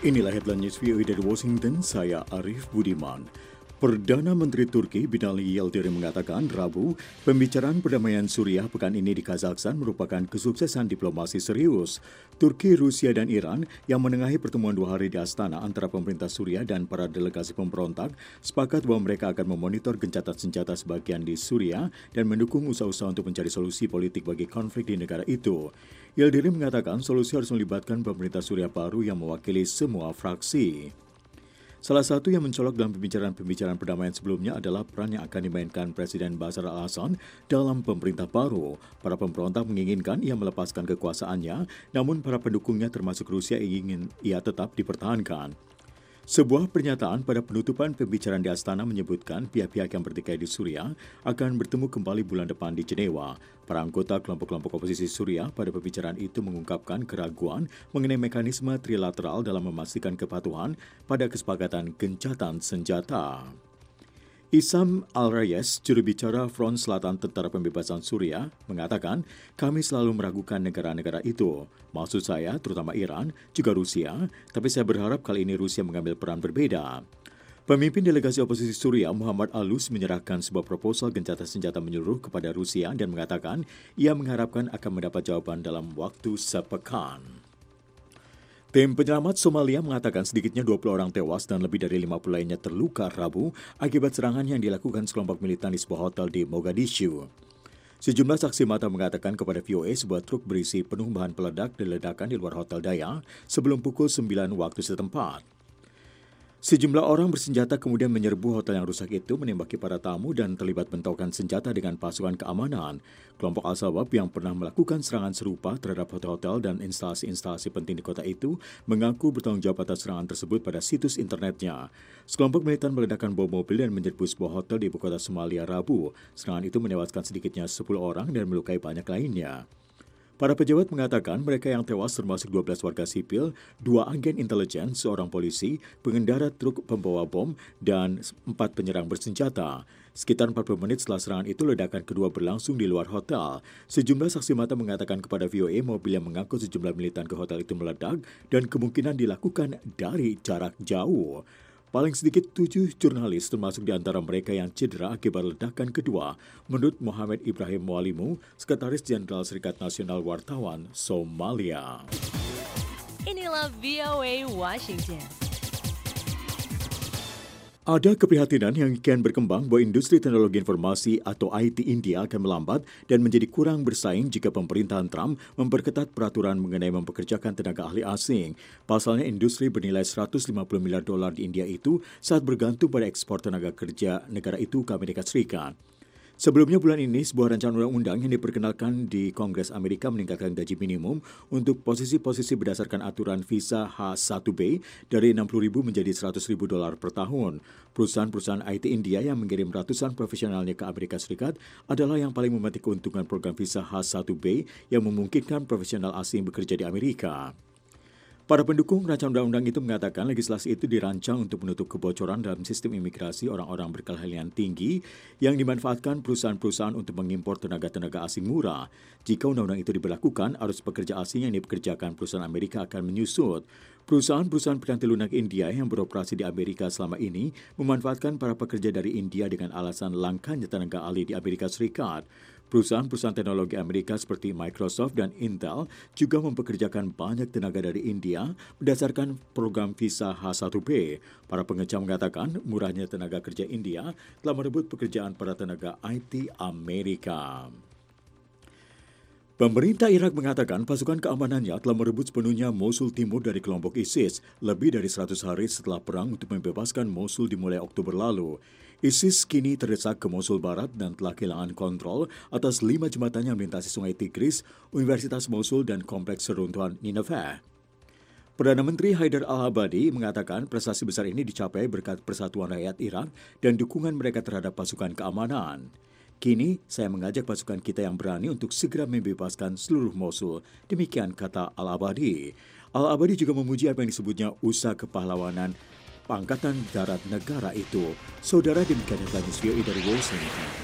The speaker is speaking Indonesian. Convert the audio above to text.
Inilah headline news VOA dari Washington, saya Arif Budiman. Perdana Menteri Turki Binali Yildirim mengatakan Rabu, pembicaraan perdamaian Suriah pekan ini di Kazakhstan merupakan kesuksesan diplomasi serius. Turki, Rusia, dan Iran yang menengahi pertemuan 2 hari di Astana antara pemerintah Suriah dan para delegasi pemberontak sepakat bahwa mereka akan memonitor gencatan senjata sebagian di Suriah dan mendukung usaha-usaha untuk mencari solusi politik bagi konflik di negara itu. Yildirim mengatakan solusi harus melibatkan pemerintah Suriah baru yang mewakili semua fraksi. Salah satu yang mencolok dalam pembicaraan perdamaian sebelumnya adalah peran yang akan dimainkan Presiden Bashar al-Assad dalam pemerintah baru. Para pemberontak menginginkan ia melepaskan kekuasaannya, namun para pendukungnya termasuk Rusia ingin ia tetap dipertahankan. Sebuah pernyataan pada penutupan pembicaraan di Astana menyebutkan pihak-pihak yang bertikai di Suriah akan bertemu kembali bulan depan di Jenewa. Para anggota kelompok-kelompok oposisi Suriah pada pembicaraan itu mengungkapkan keraguan mengenai mekanisme trilateral dalam memastikan kepatuhan pada kesepakatan gencatan senjata. Issam Al-Rayes, juru bicara Front Selatan Tentara Pembebasan Suriah, mengatakan, kami selalu meragukan negara-negara itu. Maksud saya, terutama Iran, juga Rusia, tapi saya berharap kali ini Rusia mengambil peran berbeda. Pemimpin delegasi oposisi Suriah, Muhammad Al-Lus, menyerahkan sebuah proposal gencatan senjata menyeluruh kepada Rusia dan mengatakan ia mengharapkan akan mendapat jawaban dalam waktu sepekan. Tim penyelamat Somalia mengatakan sedikitnya 20 orang tewas dan lebih dari 50 lainnya terluka Rabu akibat serangan yang dilakukan sekelompok militan di sebuah hotel di Mogadishu. Sejumlah saksi mata mengatakan kepada VOA sebuah truk berisi penuh bahan peledak diledakkan di luar hotel Daya sebelum pukul 9 waktu setempat. Sejumlah orang bersenjata kemudian menyerbu hotel yang rusak itu, menembaki para tamu dan terlibat bentrokan senjata dengan pasukan keamanan. Kelompok Al-Shabaab yang pernah melakukan serangan serupa terhadap hotel-hotel dan instalasi-instalasi penting di kota itu mengaku bertanggung jawab atas serangan tersebut pada situs internetnya. Sekelompok militan meledakkan bom mobil dan menyerbu sebuah hotel di ibu kota Somalia Rabu. Serangan itu menewaskan sedikitnya 10 orang dan melukai banyak lainnya. Para pejabat mengatakan mereka yang tewas termasuk 12 warga sipil, 2 agen intelijen, seorang polisi, pengendara truk pembawa bom, dan 4 penyerang bersenjata. Sekitar 40 menit setelah serangan itu, ledakan kedua berlangsung di luar hotel. Sejumlah saksi mata mengatakan kepada VOA mobil yang mengangkut sejumlah militan ke hotel itu meledak dan kemungkinan dilakukan dari jarak jauh. Paling sedikit 7 jurnalis termasuk di antara mereka yang cedera akibat ledakan kedua, menurut Mohamed Ibrahim Mwalimu, Sekretaris Jenderal Serikat Nasional Wartawan Somalia. Inilah VOA Washington. Ada keprihatinan yang kian berkembang bahwa industri teknologi informasi atau IT India akan melambat dan menjadi kurang bersaing jika pemerintahan Trump memperketat peraturan mengenai mempekerjakan tenaga ahli asing. Pasalnya industri bernilai $150 miliar di India itu saat bergantung pada ekspor tenaga kerja negara itu ke Amerika Serikat. Sebelumnya bulan ini, sebuah rancangan undang-undang yang diperkenalkan di Kongres Amerika meningkatkan gaji minimum untuk posisi-posisi berdasarkan aturan visa H-1B dari $60,000 menjadi $100,000 per tahun. Perusahaan-perusahaan IT India yang mengirim ratusan profesionalnya ke Amerika Serikat adalah yang paling memetik keuntungan program visa H-1B yang memungkinkan profesional asing bekerja di Amerika. Para pendukung rancangan undang-undang itu mengatakan legislasi itu dirancang untuk menutup kebocoran dalam sistem imigrasi orang-orang berkeahlian tinggi yang dimanfaatkan perusahaan-perusahaan untuk mengimpor tenaga-tenaga asing murah. Jika undang-undang itu diberlakukan, arus pekerja asing yang dipekerjakan perusahaan Amerika akan menyusut. Perusahaan-perusahaan piranti lunak India yang beroperasi di Amerika selama ini memanfaatkan para pekerja dari India dengan alasan langkanya tenaga ahli di Amerika Serikat. Perusahaan-perusahaan teknologi Amerika seperti Microsoft dan Intel juga mempekerjakan banyak tenaga dari India berdasarkan program visa H-1B. Para pengecam mengatakan murahnya tenaga kerja India telah merebut pekerjaan para tenaga IT Amerika. Pemerintah Irak mengatakan pasukan keamanannya telah merebut sepenuhnya Mosul Timur dari kelompok ISIS lebih dari 100 hari setelah perang untuk membebaskan Mosul dimulai Oktober lalu. ISIS kini terdesak ke Mosul Barat dan telah kehilangan kontrol atas 5 jembatan yang melintasi Sungai Tigris, Universitas Mosul, dan Kompleks Seruntuhan Nineveh. Perdana Menteri Haidar Al-Abadi mengatakan prestasi besar ini dicapai berkat persatuan rakyat Irak dan dukungan mereka terhadap pasukan keamanan. Kini, saya mengajak pasukan kita yang berani untuk segera membebaskan seluruh Mosul. Demikian kata Al-Abadi. Al-Abadi juga memuji apa yang disebutnya usaha kepahlawanan Angkatan Darat negara itu. Saudara, demikian headline news VOA dari Washington.